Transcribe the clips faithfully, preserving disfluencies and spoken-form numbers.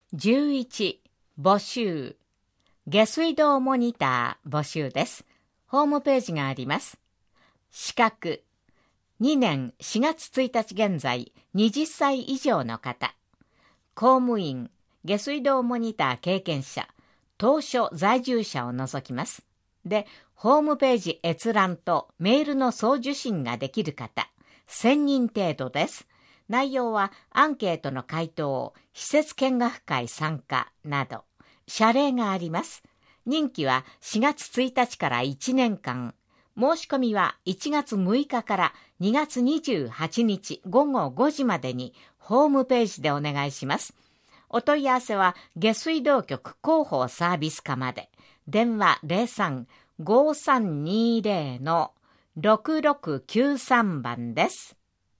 じゅういち、募集。下水道モニター募集です。ホームページがあります。資格。にねんしがつついたち現在、はたち以上の方。公務員、下水道モニター経験者、当初在住者を除きます。で、ホームページ閲覧とメールの送受信ができる方、せんにん程度です。内容はアンケートの回答、施設見学会参加など、謝礼があります。任期はしがつついたちからいちねんかん。申し込みはいちがつむいかからにがつにじゅうはちにちごごごじまでにホームページでお願いします。お問い合わせは下水道局広報サービス課まで。電話 ゼロさん ごさんにゼロ ろくろくきゅうさん 番です。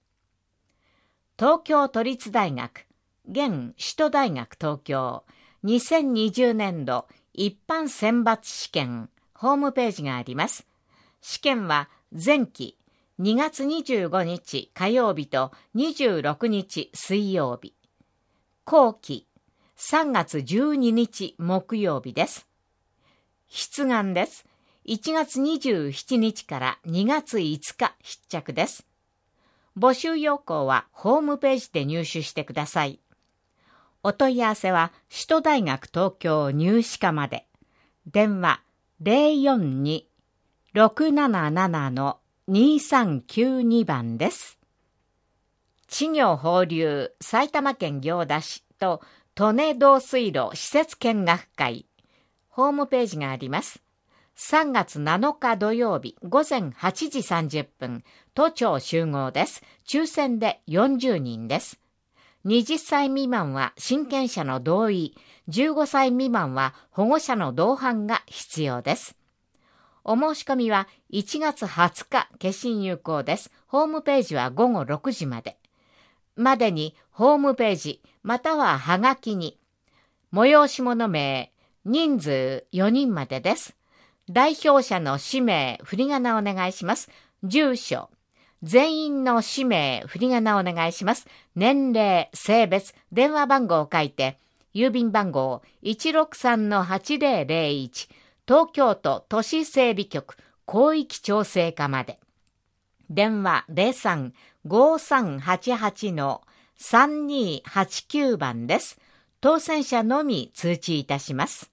東京都立大学、現首都大学東京、にせんにじゅうねんど一般選抜試験、ホームページがあります。試験は前期にがつにじゅうごにち火曜日とにじゅうろくにち水曜日。後期さんがつじゅうににち木曜日です。出願です。いちがつにじゅうしちにちからにがついつか必着です。募集要項はホームページで入手してください。お問い合わせは首都大学東京入試課まで。電話 ゼロよんに ろくなななな にさんきゅうに 番です。稚魚放流埼玉県行田市と利根導水路施設見学会。ホームページがあります。さんがつなのか土曜日ごぜんはちじさんじゅっぷん、都庁集合です。抽選でよんじゅうにんです。はたち未満は親権者の同意、じゅうごさい未満は保護者の同伴が必要です。お申し込みはいちがつはつか消印有効です。ホームページはごごろくじまで。までにホームページまたははがきに、催し物名、人数よにんまでです。代表者の氏名、振り仮名お願いします。住所、全員の氏名、振り仮名お願いします。年齢、性別、電話番号を書いて、郵便番号 いちろくさんのはちぜろぜろいち、東京都都市整備局広域調整課まで。電話 ゼロさん ごさんはちはち さんにはちきゅう 番です。当選者のみ通知いたします。